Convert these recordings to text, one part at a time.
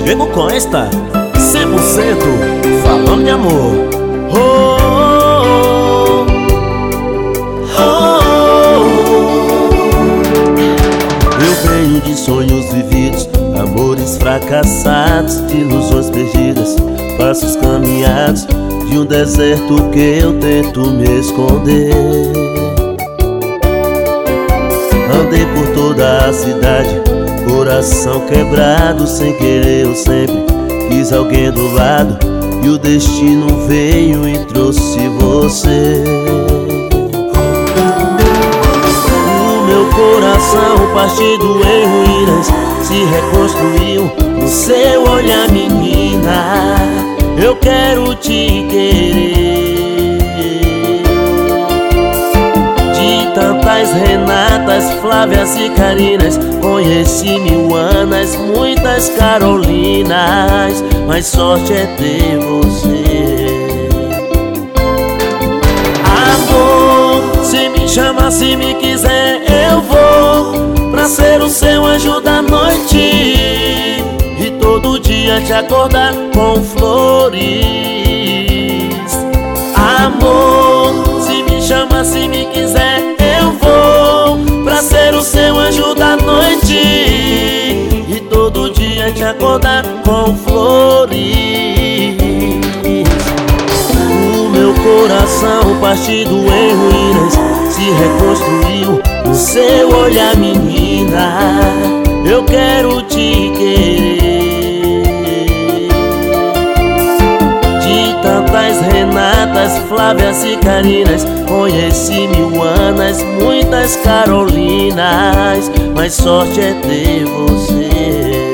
Diego Costa, 100% falando de amor. Eu venho de sonhos vividos, amores fracassados, de ilusões perdidas, passos caminhados, de um deserto que eu tento me esconder. Andei por toda a cidade, coração quebrado, sem querer eu sempre quis alguém do lado, e o destino veio e trouxe você. O meu coração partido em ruínas se reconstruiu no seu olhar, menina. Eu quero te querer. De tantas Renatas, Flávias e Carinas, conheci mil Anas, muitas Carolinas, mas sorte é ter você. Amor, se me chama, se me quiser, eu vou pra ser o seu anjo da noite e todo dia te acordar com flores. Amor, se me chama, se me quiser, eu vou pra ser o seu anjo da noite e todo dia te acordar com flores. O meu coração partido em ruínas se reconstruiu no seu olhar, menina. Eu quero te querer. De tantas Renatas, Flávias e Carinas, conheci mil Anas, muitas Carolinas, mas sorte é ter você.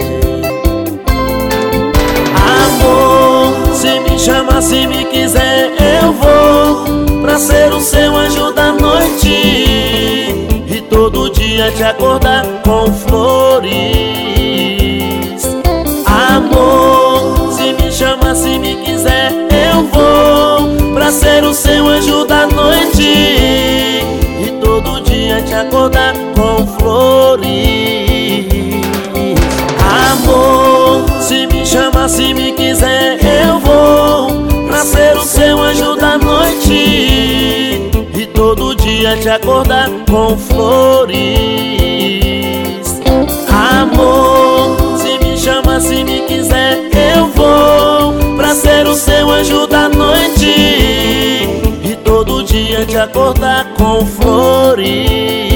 Amor, se me chama, se me quiser, eu vou pra ser o seu anjo da noite e todo dia te acordar com flores. Amor, se me chama, se me quiser, eu vou pra ser o seu anjo da noite e todo dia te acordar com flores. Amor, se me chama, se me quiser, eu vou pra ser o seu anjo da noite e todo dia te acordar com flores. Amor, se me chama, se me quiser, eu vou pra ser o seu anjo da noite e todo dia te acordar com flores.